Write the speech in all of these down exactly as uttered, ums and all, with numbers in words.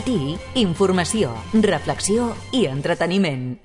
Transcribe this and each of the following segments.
matí, informació, reflexió i entreteniment.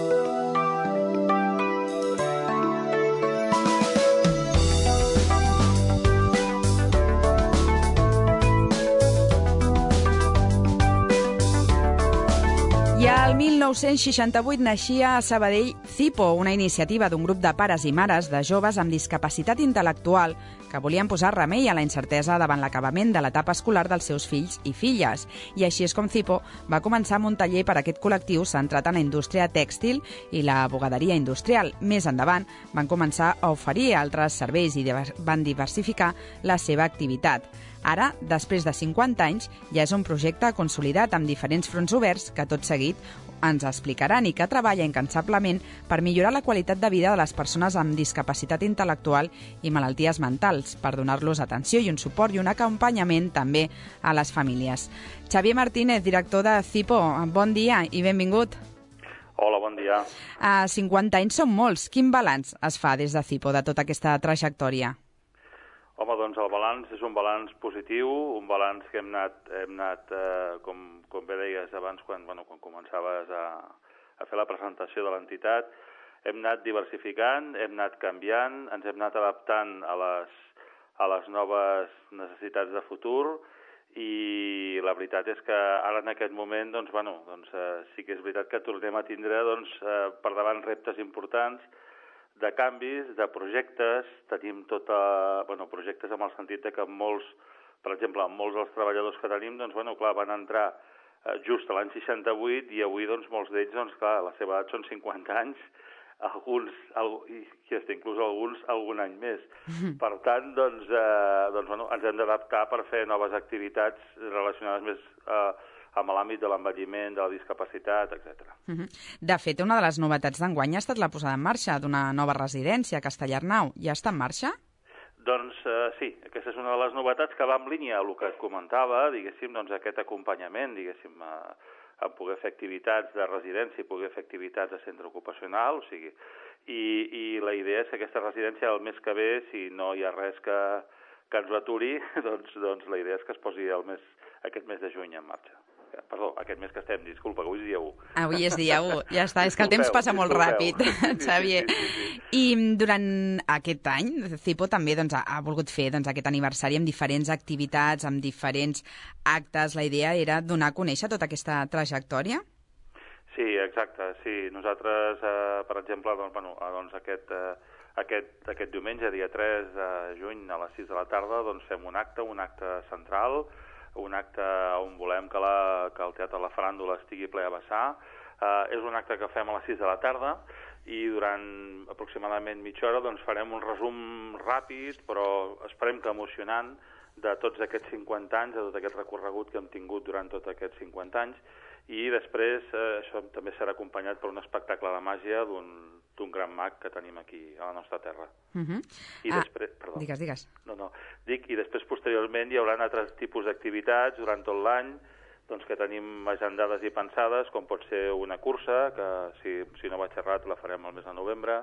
I al mil nou-cents seixanta-vuit naixia a Sabadell Cipo, una iniciativa d'un grup de pares i mares de joves amb discapacitat intel·lectual que volien posar remei a la incertesa davant l'acabament de l'etapa escolar dels seus fills i filles. I així és com Cipo va començar amb un taller per a aquest col·lectiu centrat en la indústria tèxtil i la bugaderia industrial. Més endavant van començar a oferir altres serveis i van diversificar la seva activitat. Ara, després de cinquanta anys, ja és un projecte consolidat amb diferents fronts oberts que tot seguit ens explicaran i que treballa incansablement per millorar la qualitat de vida de les persones amb discapacitat intel·lectual i malalties mentals, per donar-los atenció i un suport i un acompanyament també a les famílies. Xavier Martínez, director de Cipo, bon dia i benvingut. Hola, bon dia. A cinquanta anys són molts. Quin balanç es fa des de Cipo de tota aquesta trajectòria? Home, doncs el balanç és un balanç positiu, un balanç que hem anat, hem anat eh, com, com bé deies abans, quan, bueno, quan començaves a, a fer la presentació de l'entitat, hem anat diversificant, hem anat canviant, ens hem anat adaptant a les, a les noves necessitats de futur i la veritat és que ara en aquest moment doncs, bueno, doncs, eh, sí que és veritat que tornem a tindre doncs, eh, per davant reptes importants de canvis, de projectes. Tenim tota, bueno, projectes amb el sentit de que molts, per exemple, molts dels treballadors que tenim, doncs, bueno, clar, van entrar eh, just a l'any seixanta-vuit i avui, doncs, molts d'ells, doncs, clar, la seva edat són cinquanta anys, alguns, i inclús alguns, algun any més. Mm-hmm. Per tant, doncs, eh, doncs, bueno, ens hem d'adaptar per fer noves activitats relacionades més eh, amb l'àmbit de l'envelliment, de la discapacitat, etcètera. Uh-huh. De fet, una de les novetats d'enguany ha estat la posada en marxa d'una nova residència a Castellarnau. Ja està en marxa? Doncs eh, sí, aquesta és una de les novetats que va en línia a el que et comentava, diguéssim, doncs aquest acompanyament, diguéssim, a, a poder fer activitats de residència i poder fer activitats de centre ocupacional, o sigui, i, i la idea és que aquesta residència el mes que ve, si no hi ha res que, que ens ho aturi, doncs, doncs la idea és que es posi el mes, aquest mes de juny en marxa. Perdó, aquest mes que estem, disculpa, avui és dia u. Avui és dia u, ja està, és que el temps passa molt ràpid, Xavier. Sí, sí, sí, sí. I durant aquest any, Cipo també doncs, ha, ha volgut fer doncs, aquest aniversari amb diferents activitats, amb diferents actes. La idea era donar a conèixer tota aquesta trajectòria? Sí, exacte, sí. Nosaltres, eh, per exemple, doncs, bueno, doncs aquest, eh, aquest, aquest diumenge, dia tres de juny, a les sis de la tarda, doncs fem un acte, un acte central, un acte on volem que, la, que el Teatre La Faràndula estigui ple a vessar. Uh, és un acte que fem a les sis de la tarda i durant aproximadament mitja hora doncs, farem un resum ràpid, però esperem que emocionant, de tots aquests cinquanta anys, de tot aquest recorregut que hem tingut durant tots aquests cinquanta anys, i després eh, això també serà acompanyat per un espectacle de màgia d'un d'un gran mag que tenim aquí a la nostra terra. Uh-huh. I ah, després, perdó. Digues, digues. No, no, dic, i després posteriorment hi haurà altres tipus d'activitats durant tot l'any, doncs que tenim agendades i pensades, com pot ser una cursa, que si, si no vaig errat la farem al mes de novembre.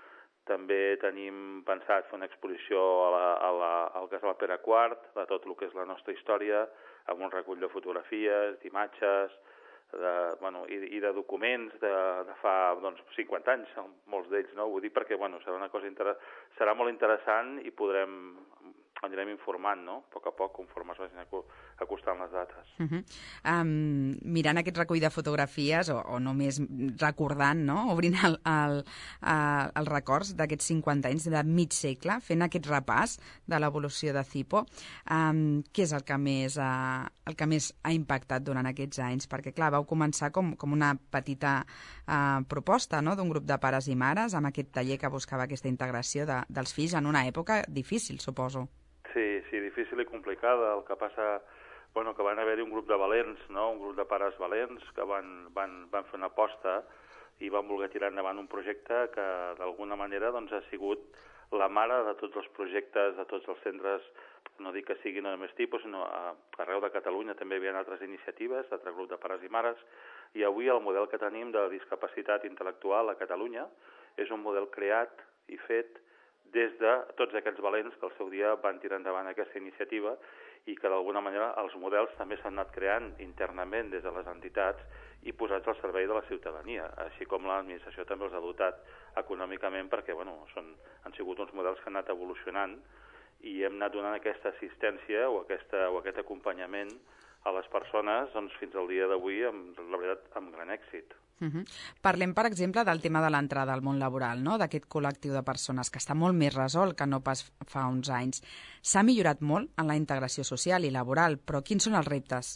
També tenim pensat fer una exposició a la, a la, al Casal Pere quart, de tot el que és la nostra història, amb un recull de fotografies, d'imatges, de, bueno, i, i de documents de, de fa doncs, cinquanta anys, molts d'ells, no? Ho dic perquè bueno, serà una cosa inter... serà molt interessant i podrem anirem informant, no? A poc a poc, conforme es vagin acostant les dates. Uh-huh. um, mirant aquest recull de fotografies, o, o només recordant, no? Obrint el, el, el, els records d'aquests cinquanta anys de mig segle, fent aquest repàs de l'evolució de Cipo, um, què és el que, més, uh, el que més ha impactat durant aquests anys? Perquè, clar, vau començar com, com una petita uh, proposta, no?, d'un grup de pares i mares amb aquest taller que buscava aquesta integració de, dels fills en una època difícil, suposo. Sí, sí, difícil i complicada. El que passa, bueno, que van haver-hi un grup de valents, no?, un grup de pares valents que van, van, van fer una aposta i van voler tirar endavant un projecte que d'alguna manera doncs, ha sigut la mare de tots els projectes, de tots els centres, no dic que siguin només tipus, sinó a, arreu de Catalunya també hi havia altres iniciatives, d'altres grups de pares i mares, i avui el model que tenim de discapacitat intel·lectual a Catalunya és un model creat i fet des de tots aquests valents que al seu dia van tirar endavant aquesta iniciativa i que d'alguna manera els models també s'han anat creant internament des de les entitats i posats al servei de la ciutadania, així com l'administració també els ha dotat econòmicament perquè bueno, són, han sigut uns models que han anat evolucionant i hem anat donant aquesta assistència o, aquesta, o aquest acompanyament a les persones doncs, fins al dia d'avui, amb, la veritat, amb gran èxit. Uh -huh. Parlem, per exemple, del tema de l'entrada al món laboral, no? D'aquest col·lectiu de persones que està molt més resolt que no pas fa uns anys. S'ha millorat molt en la integració social i laboral, però quins són els reptes?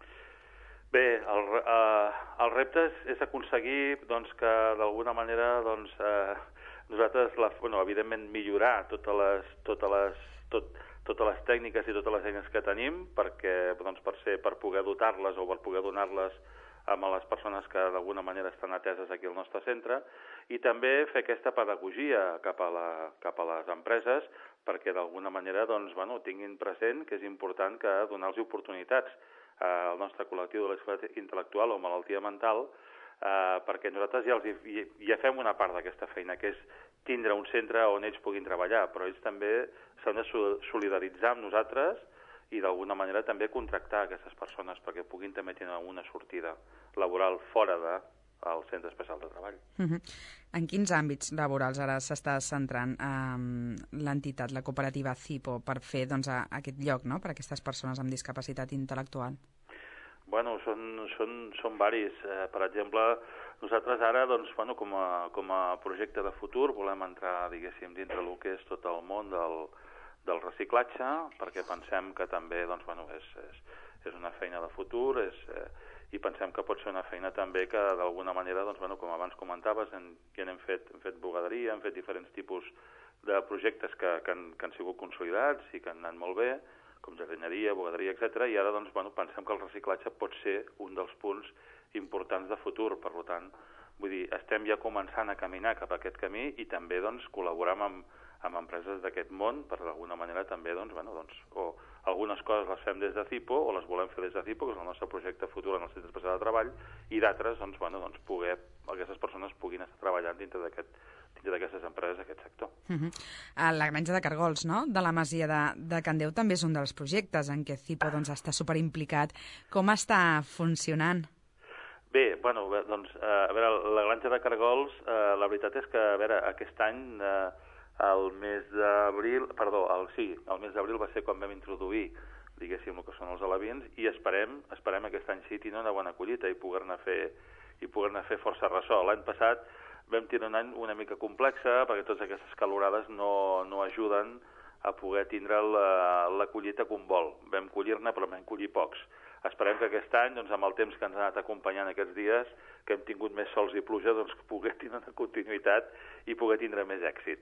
Bé, el, eh, els reptes és aconseguir doncs, que d'alguna manera doncs, eh, nosaltres, la, bueno, evidentment, millorar totes les, totes les, tot, totes les tècniques i totes les eines que tenim perquè, doncs, per, ser, per poder dotar-les o per poder donar-les a les persones que d'alguna manera estan ateses aquí al nostre centre i també fer aquesta pedagogia cap a, la, cap a les empreses perquè d'alguna manera doncs, bueno, tinguin present que és important que donar-los oportunitats al nostre col·lectiu de l'excel·lència intel·lectual o malaltia mental eh, perquè nosaltres ja, els, ja fem una part d'aquesta feina, que és tindre un centre on ells puguin treballar, però ells també s'han de solidaritzar amb nosaltres i d'alguna manera també contractar aquestes persones perquè puguin també tenir una sortida laboral fora del centre especial de treball. Uh -huh. En quins àmbits laborals ara s'està centrant eh, l'entitat, la cooperativa CIPO, per fer doncs, a, aquest lloc, no?, per a aquestes persones amb discapacitat intel·lectual? Bueno, són, són, són varis. Eh, per exemple, nosaltres ara, doncs, bueno, com, a, com a projecte de futur, volem entrar, diguéssim, dintre el que és tot el món del, del reciclatge, perquè pensem que també, doncs, bueno, és, és, és una feina de futur, és, eh, i pensem que pot ser una feina també que, d'alguna manera, doncs, bueno, com abans comentaves, en, que hem fet, hem fet bugaderia, hem fet diferents tipus de projectes que, que, han, que han sigut consolidats i que han anat molt bé, com jardineria, bugaderia, etcètera. I ara doncs, bueno, pensem que el reciclatge pot ser un dels punts importants de futur. Per tant, vull dir, estem ja començant a caminar cap a aquest camí i també doncs, col·laboram amb, amb empreses d'aquest món per d'alguna manera també doncs, bueno, doncs, o algunes coses les fem des de CIPO o les volem fer des de CIPO, que és el nostre projecte futur en el Centre Especial de Treball, i d'altres doncs, bueno, doncs, poder, aquestes persones puguin estar treballant dintre d'aquest d'aquestes empreses d'aquest sector. Uh -huh. La granja de Cargols, no?, de la Masia de, de Can Déu també és un dels projectes en què CIPO doncs, està superimplicat. Com està funcionant? Bé, bueno, doncs, a veure, la granja de Cargols, eh, la veritat és que, a veure, aquest any, eh, el mes d'abril, perdó, el, sí, el mes d'abril va ser quan vam introduir, diguéssim, el que són els alevins, i esperem, esperem aquest any sí tenir una bona collita i poder-ne fer, i poder-ne fer força ressò. L'any passat vam tenir un any una mica complexa perquè totes aquestes calorades no, no ajuden a poder tindre la, la collita com vol. Vam collir-ne, però vam collir pocs. Esperem que aquest any, doncs, amb el temps que ens ha anat acompanyant aquests dies, que hem tingut més sols i pluja, doncs, poder tindre una continuïtat i poder tindre més èxit.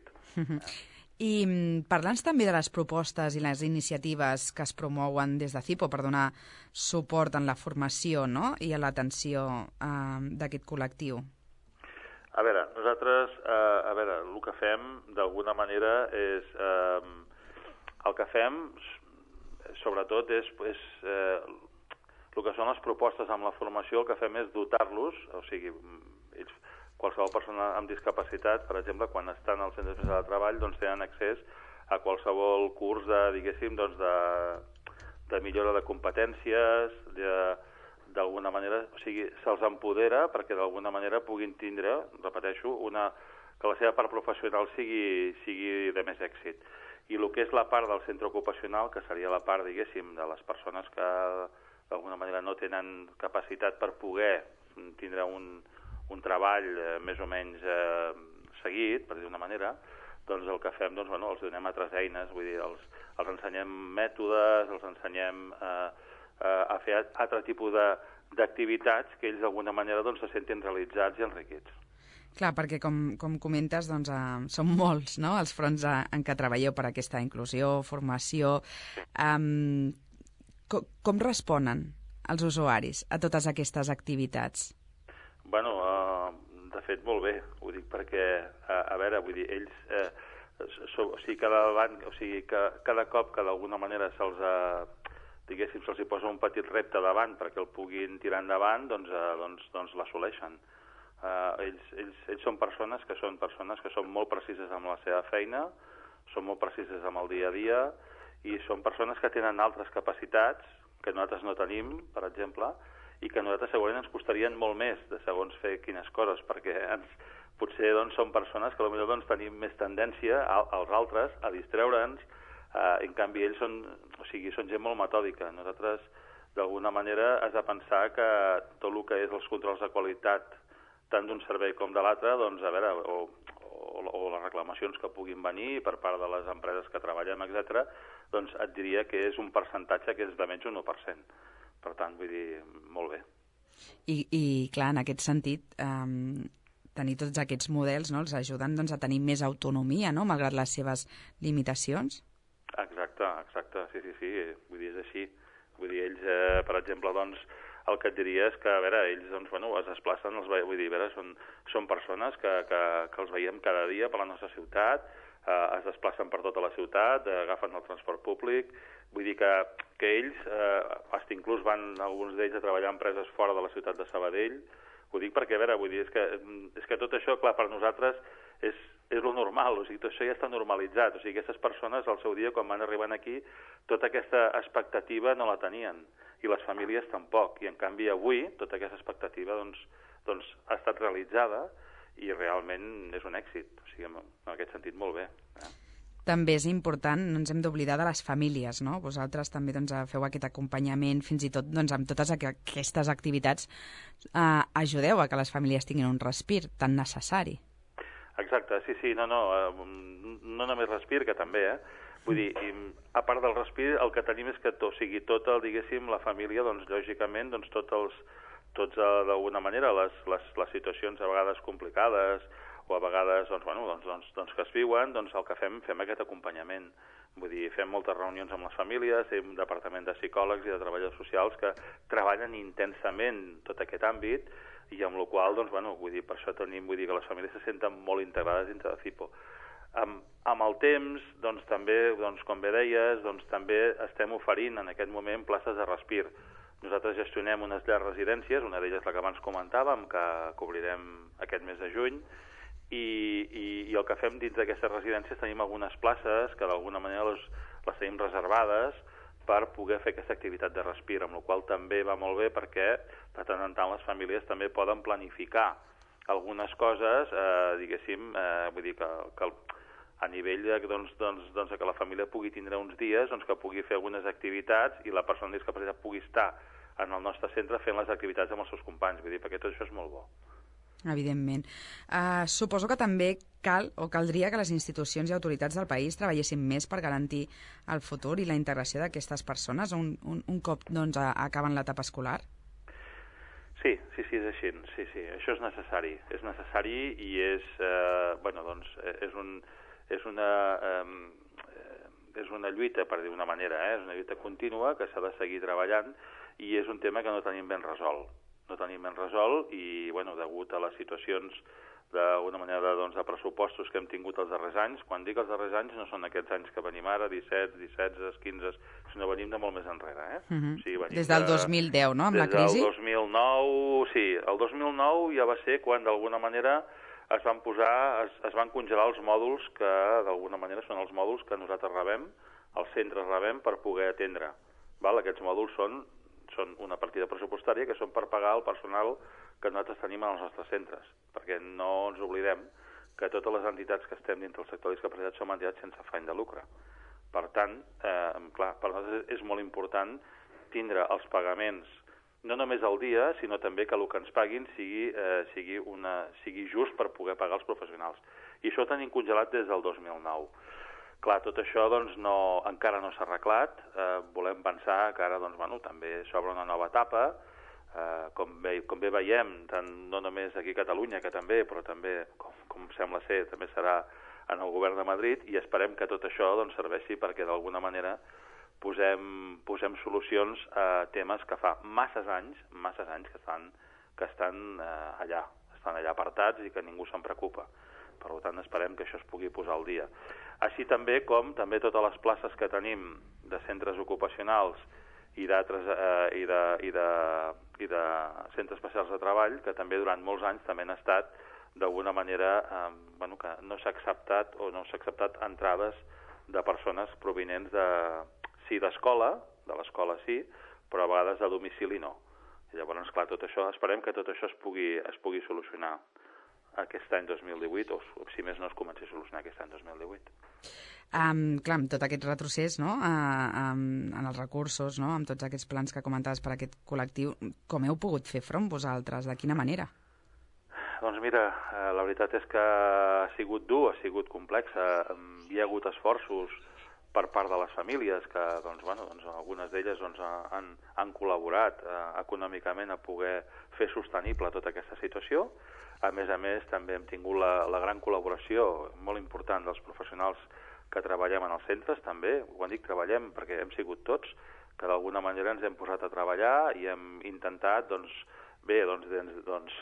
I parla'ns també de les propostes i les iniciatives que es promouen des de CIPO per donar suport en la formació, no?, i a l'atenció eh, d'aquest col·lectiu. A veure, nosaltres, eh, a veure, el que fem, d'alguna manera, és... Eh, el que fem, sobretot, és... és eh, el que són les propostes amb la formació, el que fem és dotar-los, o sigui, ells, qualsevol persona amb discapacitat, per exemple, quan estan al Centre Especial de Treball, doncs tenen accés a qualsevol curs de, diguéssim, doncs de, de millora de competències, de... d'alguna manera, o sigui, se'ls empodera perquè d'alguna manera puguin tindre, repeteixo, una, que la seva part professional sigui, sigui de més èxit. I el que és la part del centre ocupacional, que seria la part, diguéssim, de les persones que d'alguna manera no tenen capacitat per poder tindre un, un treball eh, més o menys eh, seguit, per dir d'una manera, doncs el que fem, doncs, bueno, els donem altres eines, vull dir, els, els ensenyem mètodes, els ensenyem eh, a fer altre tipus d'activitats que ells d'alguna manera doncs, se sentin realitzats i enriquits. Clar, perquè com, com comentes, doncs, eh, són molts, no?, els fronts a, en què treballeu per aquesta inclusió, formació. Um, com, com responen els usuaris a totes aquestes activitats? Bueno, uh, de fet, molt bé, ho dic perquè, a, a veure, vull dir, ells... Eh, so, o sigui, cada, o sigui, que, cada cop que d'alguna manera se'ls ha... diguéssim, se'ls hi posa un petit repte davant perquè el puguin tirar endavant, doncs, eh, doncs, doncs l'assoleixen. Eh, ells, ells, ells són persones que són persones que són molt precises amb la seva feina, són molt precises amb el dia a dia i són persones que tenen altres capacitats que nosaltres no tenim, per exemple, i que a nosaltres segurament ens costarien molt més de segons fer quines coses, perquè ens, potser doncs, són persones que potser doncs, tenim més tendència a, als altres a distreure'ns, eh, en canvi ells són, o sigui, són gent molt metòdica. Nosaltres, d'alguna manera, has de pensar que tot el que és els controls de qualitat tant d'un servei com de l'altre, doncs, a veure, o, o, o les reclamacions que puguin venir per part de les empreses que treballem, etcètera, doncs et diria que és un percentatge que és de menys un u per cent. Per tant, vull dir, molt bé. I, i clar, en aquest sentit, eh, tenir tots aquests models, no?, els ajuden doncs, a tenir més autonomia, no?, malgrat les seves limitacions? Exacte, exacte, sí, sí, sí, vull dir, és així. Vull dir, ells, eh, per exemple, doncs, el que et diria és que, a veure, ells, doncs, bueno, es desplacen, els, vull dir, a veure, són, són persones que, que, que els veiem cada dia per la nostra ciutat, eh, es desplacen per tota la ciutat, eh, agafen el transport públic, vull dir que, que ells, eh, fins inclús van, alguns d'ells, a treballar a empreses fora de la ciutat de Sabadell. Ho dic perquè, a veure, vull dir, és que, és que tot això, clar, per nosaltres és, és lo normal, o sigui, tot això ja està normalitzat, o sigui, aquestes persones al seu dia, quan van arribant aquí, tota aquesta expectativa no la tenien, i les famílies tampoc, i en canvi avui tota aquesta expectativa doncs, doncs ha estat realitzada i realment és un èxit, o sigui, en aquest sentit molt bé. Eh? També és important, no ens hem d'oblidar de les famílies, no? Vosaltres també doncs, feu aquest acompanyament, fins i tot doncs, amb totes aquestes activitats eh, ajudeu a que les famílies tinguin un respir tan necessari. Exacte, sí, sí, no, no, eh, no només respir, que també, eh? Vull dir, a part del respir, el que tenim és que, o sigui, tot el, diguéssim, la família, doncs, lògicament, doncs, tots els, tots, d'alguna manera, les, les, les situacions a vegades complicades, o a vegades, doncs, bueno, doncs, doncs, doncs que es viuen, doncs el que fem, fem aquest acompanyament. Vull dir, fem moltes reunions amb les famílies, tenim un departament de psicòlegs i de treballadors socials que treballen intensament tot aquest àmbit, i amb la qual cosa, doncs, bueno, vull dir, per això tenim, vull dir que les famílies se senten molt integrades dintre de CIPO. Amb, amb el temps, doncs, també, doncs, com bé deies, doncs, també estem oferint en aquest moment places de respir. Nosaltres gestionem unes llars residències, una d'elles la que abans comentàvem, que cobrirem aquest mes de juny, i, i, i el que fem dins d'aquestes residències tenim algunes places que d'alguna manera les, les tenim reservades per poder fer aquesta activitat de respir, amb la qual també va molt bé perquè de tant en tant les famílies també poden planificar algunes coses, eh, diguéssim, eh, vull dir que, que a nivell de, doncs, doncs, doncs, que la família pugui tindre uns dies, doncs, que pugui fer algunes activitats i la persona amb discapacitat pugui estar en el nostre centre fent les activitats amb els seus companys, vull dir, perquè tot això és molt bo. Evidentment. Uh, suposo que també cal o caldria que les institucions i autoritats del país treballessin més per garantir el futur i la integració d'aquestes persones un, un, un cop doncs, a, acaben l'etapa escolar? Sí, sí, sí, és així. Sí, sí, això és necessari. És necessari i és, eh, bueno, doncs, és, un, és, una, eh, és una lluita, per dir d'una manera, eh? És una lluita contínua que s'ha de seguir treballant i és un tema que no tenim ben resolt. No tenim ben resolt i, bueno, degut a les situacions d'una manera de, doncs, de pressupostos que hem tingut els darrers anys, quan dic els darrers anys no són aquests anys que venim ara, disset, disset, quinze, sinó venim de molt més enrere. Eh? Uh-huh. Sí, des del dos mil deu, no?, amb la crisi? Des del dos mil nou, sí. El dos mil nou ja va ser quan d'alguna manera es van posar, es, es van congelar els mòduls que d'alguna manera són els mòduls que nosaltres rebem, els centres rebem per poder atendre. Val? Aquests mòduls són són una partida pressupostària que són per pagar el personal que nosaltres tenim en els nostres centres, perquè no ens oblidem que totes les entitats que estem dintre del sector de discapacitat som entitats sense afany de lucre. Per tant, eh, clar, per nosaltres és molt important tindre els pagaments no només al dia, sinó també que el que ens paguin sigui, eh, sigui, una, sigui just per poder pagar els professionals. I això ho tenim congelat des del dos mil nou. Clar, tot això doncs, no, encara no s'ha arreglat. Eh, volem pensar que ara doncs, bueno, també s'obre una nova etapa. Eh, com, bé, com bé veiem, tant, no només aquí a Catalunya, que també, però també, com, com sembla ser, també serà en el govern de Madrid, i esperem que tot això doncs, serveixi perquè d'alguna manera posem, posem solucions a temes que fa masses anys, masses anys que estan, que estan eh, allà, estan allà apartats i que ningú se'n preocupa. Per tant, esperem que això es pugui posar al dia. Així també com també totes les places que tenim de centres ocupacionals i d'altres eh, i, de, i, de, i de centres especials de treball, que també durant molts anys també han estat d'alguna manera, eh, bueno, que no s'ha acceptat o no s'ha acceptat entrades de persones provinents de, sí, d'escola, de l'escola sí, però a vegades de domicili no. I llavors, clar, tot això, esperem que tot això es pugui, es pugui solucionar aquest any dos mil divuit, o si més no es comenci a solucionar aquest any dos mil divuit. Um, clar, amb tot aquest retrocés, no?, uh, um, en els recursos, no?, amb tots aquests plans que comentaves per a aquest col·lectiu, com heu pogut fer front vosaltres? De quina manera? Doncs mira, la veritat és que ha sigut dur, ha sigut complex. Hi ha hagut esforços per part de les famílies que, doncs, bueno, doncs, algunes d'elles doncs, han, han col·laborat eh, econòmicament a poder fer sostenible tota aquesta situació. A més a més, també hem tingut la, la gran col·laboració molt important dels professionals que treballem en els centres, també. Quan dic treballem, perquè hem sigut tots, que d'alguna manera ens hem posat a treballar i hem intentat, doncs, bé, doncs, doncs,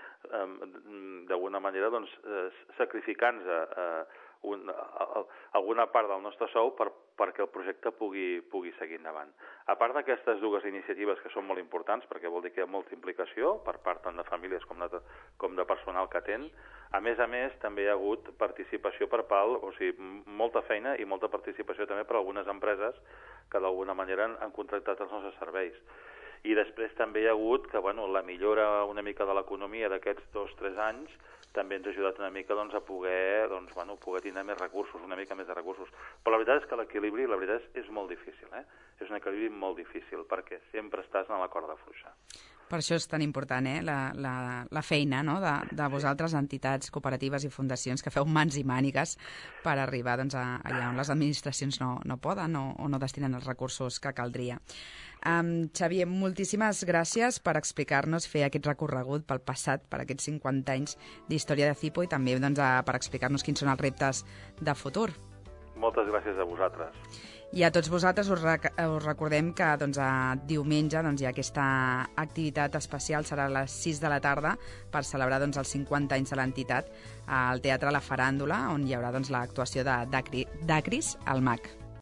d'alguna manera doncs, sacrificant-nos eh, un, alguna part del nostre sou per, perquè el projecte pugui, pugui seguir endavant. A part d'aquestes dues iniciatives que són molt importants, perquè vol dir que hi ha molta implicació per part tant de famílies com de, com de personal que atén, a més a més també hi ha hagut participació per part, o sigui, molta feina i molta participació també per algunes empreses que d'alguna manera han, han contractat els nostres serveis. I després també hi ha hagut que, bueno, la millora una mica de l'economia d'aquests dos o tres anys també ens ha ajudat una mica doncs, a poder, doncs, bueno, poder tenir més recursos, una mica més de recursos. Però la veritat és que l'equilibri, la veritat, és, és molt difícil, eh? És un equilibri molt difícil, perquè sempre estàs en la corda fluixa. Per això és tan important, eh, la, la, la feina, no?, de, de vosaltres, entitats, cooperatives i fundacions, que feu mans i mànigues per arribar, doncs, a, allà on les administracions no, no poden o, o no destinen els recursos que caldria. Um, Xavier, moltíssimes gràcies per explicar-nos, fer aquest recorregut pel passat, per aquests cinquanta anys d'història de Cipo i també doncs, a, per explicar-nos quins són els reptes de futur. Moltes gràcies a vosaltres. I a tots vosaltres us, rec us recordem que doncs, a diumenge doncs, hi ha aquesta activitat especial, serà a les sis de la tarda, per celebrar doncs, els cinquanta anys de l'entitat al Teatre La Faràndula, on hi haurà doncs, l'actuació de d'Acris al M A C.